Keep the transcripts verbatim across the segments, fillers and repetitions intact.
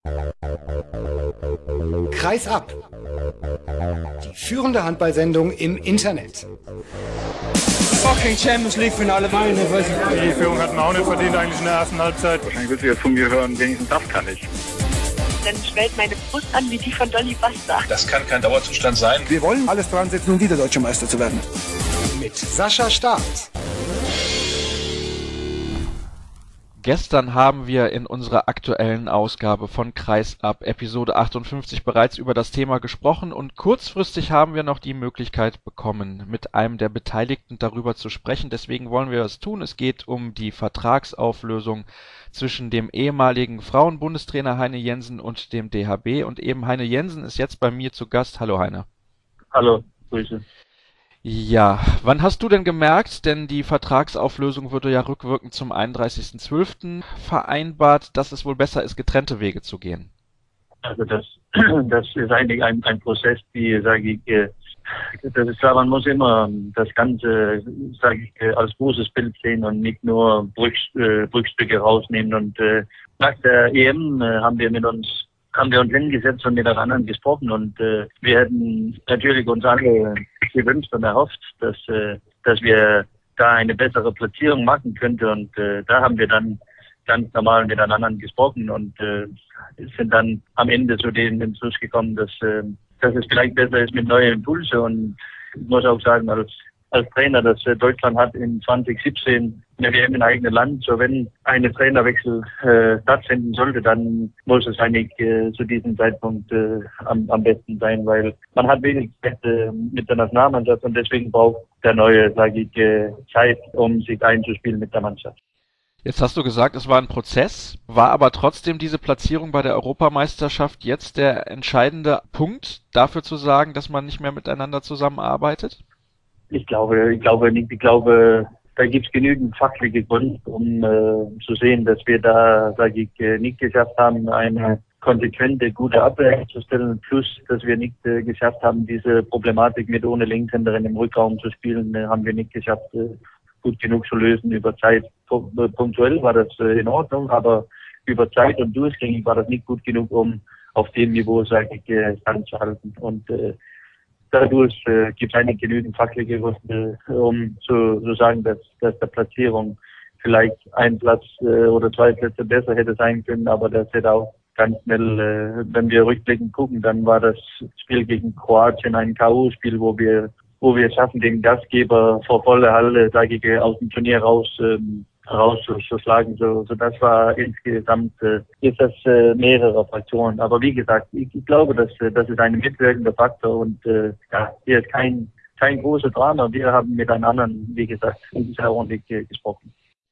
Kreis ab. Die führende Handballsendung im Internet. Fucking Champions League Finale, meine Fresse. Die Führung hat man auch nicht verdient eigentlich in der ersten Halbzeit. Wahrscheinlich willst du jetzt von mir hören, wenigstens das kann ich. Dann schwellt meine Brust an wie die von Dolly Buster. Das kann kein Dauerzustand sein. Wir wollen alles dran setzen, um wieder Deutscher Meister zu werden. Mit Sascha Staat. Gestern haben wir in unserer aktuellen Ausgabe von Kreis ab Episode achtundfünfzig bereits über das Thema gesprochen und kurzfristig haben wir noch die Möglichkeit bekommen, mit einem der Beteiligten darüber zu sprechen. Deswegen wollen wir das tun. Es geht um die Vertragsauflösung zwischen dem ehemaligen Frauenbundestrainer Heine Jensen und dem D H B. Und eben Heine Jensen ist jetzt bei mir zu Gast. Hallo Heine. Hallo, Grüße. Ja, wann hast du denn gemerkt, denn die Vertragsauflösung wurde ja rückwirkend zum einunddreißigsten zwölften vereinbart, dass es wohl besser ist, getrennte Wege zu gehen? Also das, das ist eigentlich ein, ein Prozess, die, sage ich, das ist klar, man muss immer das Ganze, sage ich, als großes Bild sehen und nicht nur Bruchstücke rausnehmen. Und äh, nach der E M äh, haben wir mit uns haben wir uns hingesetzt und mit den anderen gesprochen und äh, wir hätten natürlich uns alle gewünscht und erhofft, dass äh, dass wir da eine bessere Platzierung machen könnten und äh, da haben wir dann ganz normal mit den anderen gesprochen und äh, sind dann am Ende zu dem Entschluss gekommen, dass äh, dass es vielleicht besser ist mit neuen Impulse und ich muss auch sagen, als als Trainer, dass Deutschland hat in zwanzig siebzehn eine W M im eigenen Land. So wenn eine Trainerwechsel äh, stattfinden sollte, dann muss es eigentlich äh, zu diesem Zeitpunkt äh, am, am besten sein, weil man hat wenig Zeit äh, mit der Nationalmannschaft und deswegen braucht der neue, sage ich, äh, Zeit, um sich einzuspielen mit der Mannschaft. Jetzt hast du gesagt, es war ein Prozess, war aber trotzdem diese Platzierung bei der Europameisterschaft jetzt der entscheidende Punkt, dafür zu sagen, dass man nicht mehr miteinander zusammenarbeitet? Ich glaube, ich glaube nicht. Ich glaube, da gibt es genügend fachliche Gründe, um äh, zu sehen, dass wir da, sage ich, äh, nicht geschafft haben, eine konsequente, gute Abwehr herzustellen. Plus, dass wir nicht äh, geschafft haben, diese Problematik mit ohne Linkshänderin im Rückraum zu spielen, äh, haben wir nicht geschafft, äh, gut genug zu lösen über Zeit. Punktuell war das äh, in Ordnung, aber über Zeit und durchgängig war das nicht gut genug, um auf dem Niveau, sage ich, äh, standzuhalten. Und äh, Dadurch äh, gibt es eigentlich genügend fachliche Gründe, um zu, zu sagen, dass, dass der Platzierung vielleicht ein Platz äh, oder zwei Plätze besser hätte sein können, aber das hätte auch ganz schnell, äh, wenn wir rückblickend gucken, dann war das Spiel gegen Kroatien ein K O-Spiel, wo wir wo wir schaffen, den Gastgeber vor voller Halle, sage ich, aus dem Turnier raus ähm, rauszuschlagen. So, so das war insgesamt äh, ist das äh, mehrere Faktoren. Aber wie gesagt, ich, ich glaube, dass äh, das ist ein mitwirkender Faktor und äh, ja, hier ist kein kein großes Drama. Wir haben mit einem anderen, wie gesagt, sehr ordentlich äh, gesprochen.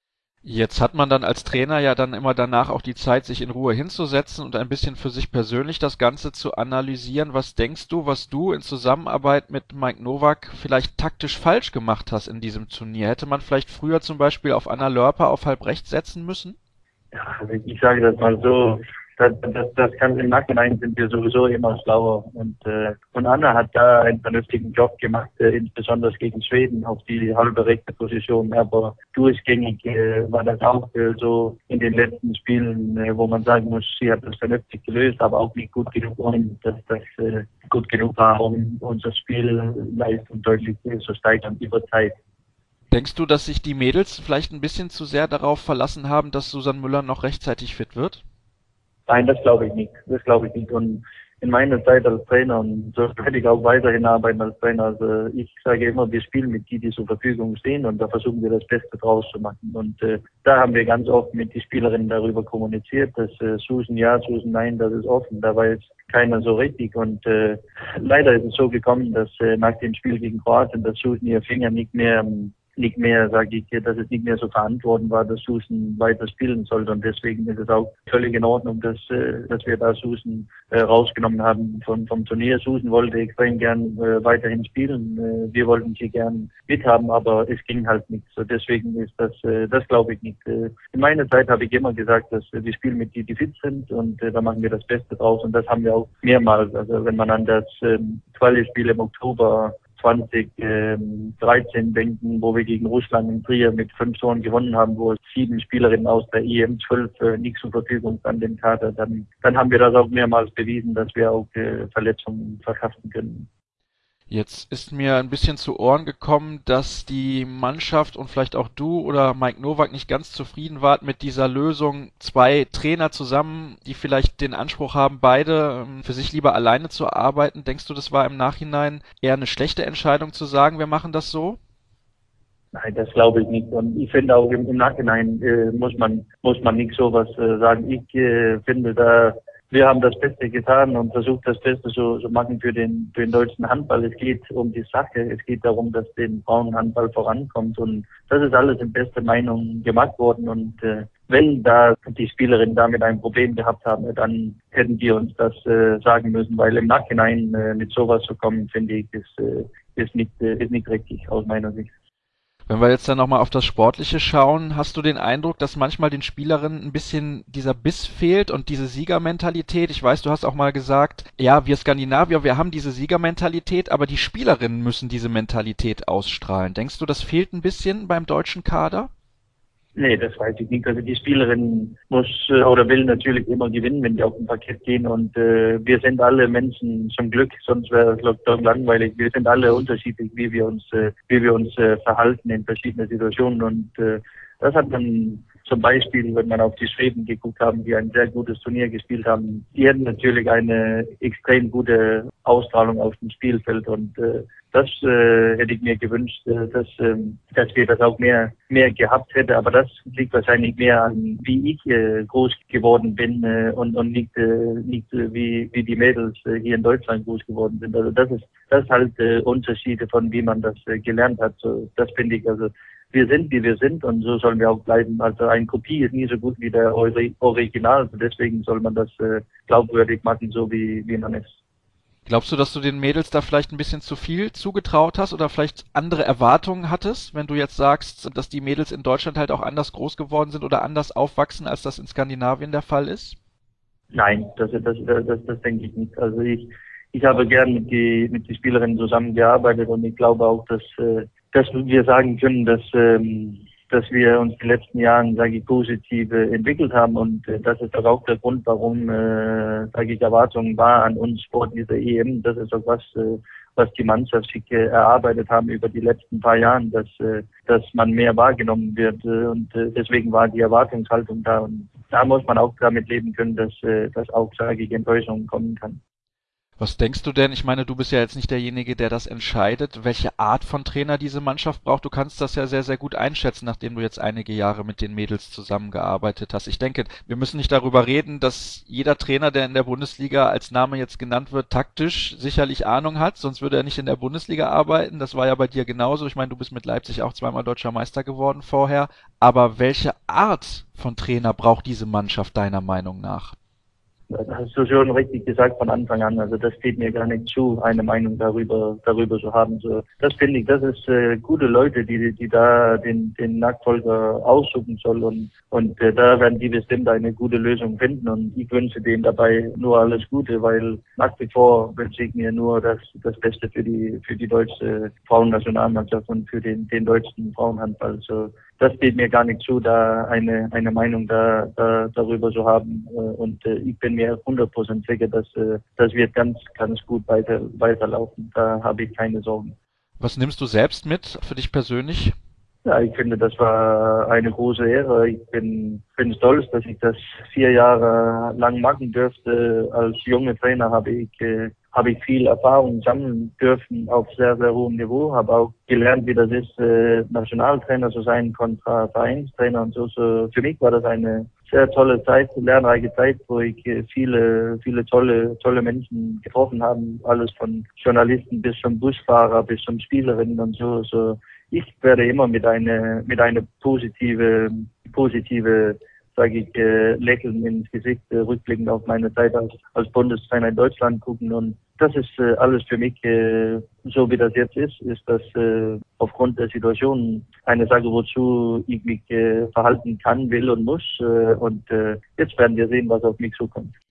Jetzt hat man dann als Trainer ja dann immer danach auch die Zeit, sich in Ruhe hinzusetzen und ein bisschen für sich persönlich das Ganze zu analysieren. Was denkst du, was du in Zusammenarbeit mit Mike Nowak vielleicht taktisch falsch gemacht hast in diesem Turnier? Hätte man vielleicht früher zum Beispiel auf Anna Lörper auf halb rechts setzen müssen? Ja, ich sage das mal so, das, das, das kann im Nachhinein sind wir sowieso immer schlauer und äh, und Anna hat da einen vernünftigen Job gemacht, äh, insbesondere gegen Schweden auf die halbe rechte Position, aber durchgängig äh, war das auch äh, so in den letzten Spielen, äh, wo man sagen muss, sie hat das vernünftig gelöst, aber auch nicht gut genug, um dass das äh, gut genug war, um unser Spielleistung deutlich zu steigern über Zeit. Denkst du, dass sich die Mädels vielleicht ein bisschen zu sehr darauf verlassen haben, dass Susanne Müller noch rechtzeitig fit wird? Nein, das glaube ich nicht. Das glaube ich nicht. Und in meiner Zeit als Trainer, und so werde ich auch weiterhin arbeiten als Trainer, also ich sage immer, wir spielen mit die, die zur Verfügung stehen und da versuchen wir das Beste draus zu machen. Und äh, da haben wir ganz oft mit den Spielerinnen darüber kommuniziert, dass äh, Susan ja, Susan nein, das ist offen. Da weiß keiner so richtig. Und äh, leider ist es so gekommen, dass äh, nach dem Spiel gegen Kroatien, dass Susan ihr Finger nicht mehr ähm, nicht mehr, sage ich, dass es nicht mehr so verantworten war, dass Susan weiter spielen sollte. Und deswegen ist es auch völlig in Ordnung, dass, äh, dass wir da Susan äh, rausgenommen haben vom, vom Turnier. Susan wollte extrem gern äh, weiterhin spielen. Äh, wir wollten sie gern mithaben, aber es ging halt nicht. So deswegen ist das, äh, das glaube ich nicht. Äh, in meiner Zeit habe ich immer gesagt, dass äh, wir spielen mit die, die fit sind und äh, da machen wir das Beste draus. Und das haben wir auch mehrmals. Also wenn man an das äh, Quali-Spiel im Oktober zwanzig dreizehn denken, wo wir gegen Russland in Trier mit fünf Toren gewonnen haben, wo es sieben Spielerinnen aus der E M zwölf äh, nicht zur Verfügung standen im Kader, dann, dann haben wir das auch mehrmals bewiesen, dass wir auch äh, Verletzungen verkraften können. Jetzt ist mir ein bisschen zu Ohren gekommen, dass die Mannschaft und vielleicht auch du oder Mike Nowak nicht ganz zufrieden wart mit dieser Lösung, zwei Trainer zusammen, die vielleicht den Anspruch haben, beide für sich lieber alleine zu arbeiten. Denkst du, das war im Nachhinein eher eine schlechte Entscheidung zu sagen, wir machen das so? Nein, das glaube ich nicht. Und ich finde auch im, im Nachhinein äh, muss man muss man nicht sowas äh, sagen. Ich äh, finde da wir haben das Beste getan und versucht, das Beste zu so, so machen für den, für den deutschen Handball. Es geht um die Sache. Es geht darum, dass den Frauenhandball vorankommt. Und das ist alles in bester Meinung gemacht worden. Und äh, wenn da die Spielerinnen damit ein Problem gehabt haben, dann hätten wir uns das äh, sagen müssen. Weil im Nachhinein äh, mit sowas zu kommen, finde ich, ist, äh, ist, nicht, äh, ist nicht richtig aus meiner Sicht. Wenn wir jetzt dann nochmal auf das Sportliche schauen, hast du den Eindruck, dass manchmal den Spielerinnen ein bisschen dieser Biss fehlt und diese Siegermentalität? Ich weiß, du hast auch mal gesagt, ja, wir Skandinavier, wir haben diese Siegermentalität, aber die Spielerinnen müssen diese Mentalität ausstrahlen. Denkst du, das fehlt ein bisschen beim deutschen Kader? Nee, das weiß ich nicht. Also die Spielerin muss äh, oder will natürlich immer gewinnen, wenn die auf den Parkett gehen. Und äh, wir sind alle Menschen zum Glück, sonst wäre es doch langweilig. Wir sind alle unterschiedlich, wie wir uns, äh, wie wir uns äh, verhalten in verschiedenen Situationen. Und äh, das hat man zum Beispiel, wenn man auf die Schweden geguckt haben, die ein sehr gutes Turnier gespielt haben, die hatten natürlich eine extrem gute Ausstrahlung auf dem Spielfeld. Und äh, das äh, hätte ich mir gewünscht, äh, dass, äh, dass wir das auch mehr mehr gehabt hätten. Aber das liegt wahrscheinlich mehr an, wie ich äh, groß geworden bin äh, und, und nicht, äh, nicht äh, wie, wie die Mädels äh, hier in Deutschland groß geworden sind. Also das ist das ist halt äh, Unterschiede von wie man das äh, gelernt hat. So, das finde ich also. Wir sind, wie wir sind und so sollen wir auch bleiben. Also eine Kopie ist nie so gut wie der Original. Also deswegen soll man das äh, glaubwürdig machen, so wie, wie man ist. Glaubst du, dass du den Mädels da vielleicht ein bisschen zu viel zugetraut hast oder vielleicht andere Erwartungen hattest, wenn du jetzt sagst, dass die Mädels in Deutschland halt auch anders groß geworden sind oder anders aufwachsen, als das in Skandinavien der Fall ist? Nein, das, das, das, das, das denke ich nicht. Also ich, ich habe gern mit die, mit die Spielerinnen zusammengearbeitet und ich glaube auch, dass, äh, dass wir sagen können, dass, ähm, dass wir uns in den letzten Jahren, sage ich, positiv äh, entwickelt haben und äh, das ist auch der Grund, warum, äh, sage ich, Erwartungen war an uns vor dieser E M. Das ist auch was, äh, was die Mannschaft sich äh, erarbeitet haben über die letzten paar Jahren, dass, äh, dass man mehr wahrgenommen wird äh, und äh, deswegen war die Erwartungshaltung da und da muss man auch damit leben können, dass, äh, dass auch, sage ich, Enttäuschungen kommen kann. Was denkst du denn? Ich meine, du bist ja jetzt nicht derjenige, der das entscheidet, welche Art von Trainer diese Mannschaft braucht. Du kannst das ja sehr, sehr gut einschätzen, nachdem du jetzt einige Jahre mit den Mädels zusammengearbeitet hast. Ich denke, wir müssen nicht darüber reden, dass jeder Trainer, der in der Bundesliga als Name jetzt genannt wird, taktisch sicherlich Ahnung hat, sonst würde er nicht in der Bundesliga arbeiten. Das war ja bei dir genauso. Ich meine, du bist mit Leipzig auch zweimal deutscher Meister geworden vorher. Aber welche Art von Trainer braucht diese Mannschaft deiner Meinung nach? Das hast du schon richtig gesagt von Anfang an. Also das steht mir gar nicht zu, eine Meinung darüber darüber zu haben. So, das finde ich, das ist äh, gute Leute, die die da den den Nachfolger aussuchen sollen und und äh, da werden die bestimmt eine gute Lösung finden und ich wünsche denen dabei nur alles Gute, weil nach wie vor wünsche ich mir nur das das Beste für die für die deutsche Frauennationalmannschaft und für den den deutschen Frauenhandball. So, das steht mir gar nicht zu, da eine eine Meinung da, da darüber zu haben und äh, ich bin mir hundert Prozent sicher, dass äh, das wird ganz ganz gut weiter weiterlaufen. Da habe ich keine Sorgen. Was nimmst du selbst mit für dich persönlich? Ja, ich finde, das war eine große Ehre. Ich bin bin stolz, dass ich das vier Jahre lang machen durfte. Als junger Trainer habe ich äh, habe ich viel Erfahrung sammeln dürfen auf sehr, sehr hohem Niveau. Habe auch gelernt, wie das ist, äh, Nationaltrainer zu sein kontra Vereinstrainer und so. so. Für mich war das eine sehr tolle Zeit, lernreiche Zeit, wo ich äh, viele, viele tolle, tolle Menschen getroffen habe. Alles von Journalisten bis zum Busfahrer, bis zum Spielerinnen und so. so. Ich werde immer mit einer, mit einer positive, positive, sage ich, äh, Lächeln ins Gesicht, äh, rückblickend auf meine Zeit als, als Bundestrainer in Deutschland gucken. Und das ist äh, alles für mich, äh, so wie das jetzt ist, ist das äh, aufgrund der Situation eine Sache, wozu ich mich äh, verhalten kann, will und muss. Äh, und äh, jetzt werden wir sehen, was auf mich zukommt.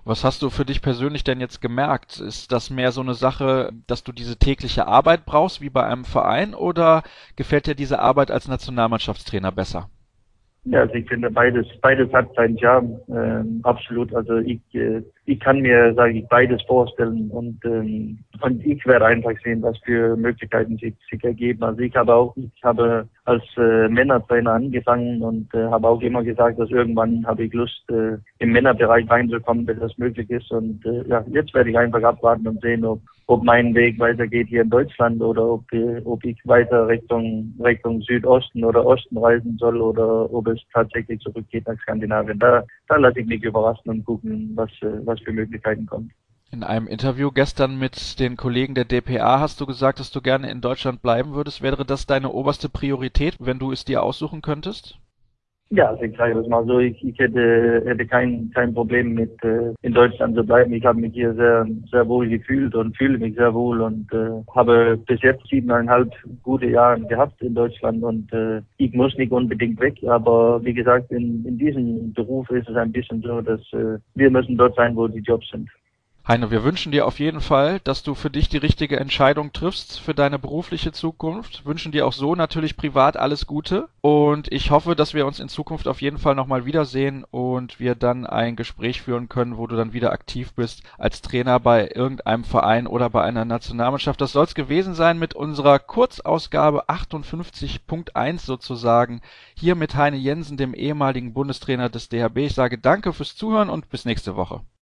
Was hast du für dich persönlich denn jetzt gemerkt? Ist das mehr so eine Sache, dass du diese tägliche Arbeit brauchst, wie bei einem Verein, oder gefällt dir diese Arbeit als Nationalmannschaftstrainer besser? Ja, also ich finde beides, beides hat seinen Charme, ähm, absolut. Also ich, äh, ich kann mir, sage ich, beides vorstellen und ähm, und ich werde einfach sehen, was für Möglichkeiten sich, sich ergeben. Also ich habe auch, ich habe als äh, Männertrainer angefangen und äh, habe auch immer gesagt, dass irgendwann habe ich Lust, äh, im Männerbereich reinzukommen, wenn das möglich ist. Und äh, ja, jetzt werde ich einfach abwarten und sehen, ob ob mein Weg weitergeht hier in Deutschland oder ob, äh, ob ich weiter Richtung Richtung Südosten oder Osten reisen soll oder ob es tatsächlich zurückgeht nach Skandinavien. Da, da lasse ich mich überraschen und gucken, was, äh, was für Möglichkeiten kommen. In einem Interview gestern mit den Kollegen der D P A hast du gesagt, dass du gerne in Deutschland bleiben würdest. Wäre das deine oberste Priorität, wenn du es dir aussuchen könntest? Ja, also ich sage das mal so, ich, ich hätte, hätte kein, kein Problem mit äh, in Deutschland zu bleiben. Ich habe mich hier sehr, sehr wohl gefühlt und fühle mich sehr wohl und äh, habe bis jetzt siebeneinhalb gute Jahre gehabt in Deutschland und äh, ich muss nicht unbedingt weg. Aber wie gesagt, in, in diesem Beruf ist es ein bisschen so, dass äh, wir müssen dort sein, wo die Jobs sind. Heino, wir wünschen dir auf jeden Fall, dass du für dich die richtige Entscheidung triffst für deine berufliche Zukunft. Wünschen dir auch so natürlich privat alles Gute. Und ich hoffe, dass wir uns in Zukunft auf jeden Fall nochmal wiedersehen und wir dann ein Gespräch führen können, wo du dann wieder aktiv bist als Trainer bei irgendeinem Verein oder bei einer Nationalmannschaft. Das soll es gewesen sein mit unserer Kurzausgabe achtundfünfzig Punkt eins sozusagen. Hier mit Heine Jensen, dem ehemaligen Bundestrainer des D H B. Ich sage danke fürs Zuhören und bis nächste Woche.